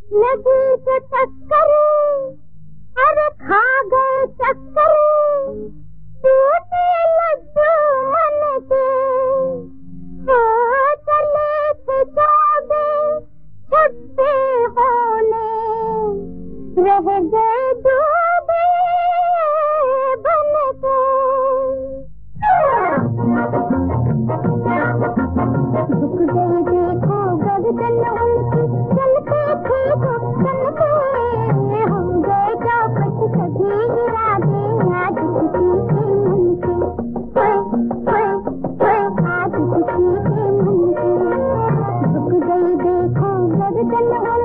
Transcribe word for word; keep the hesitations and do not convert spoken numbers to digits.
नदी से टक्कर, अरे खा गए चक्कर, टूटे लड्डू मन के, हो चले थे जागे छुट्टे होने, रह गए डूबे बन के। झुक गई देखो गर्दन उनकी, चलते थे धड़कन पे, हो गए चौपट सभी इरादे आज किसी के मन के, ओए ओए ओए आज किसी के मन के। झुक गई देखो गर्दन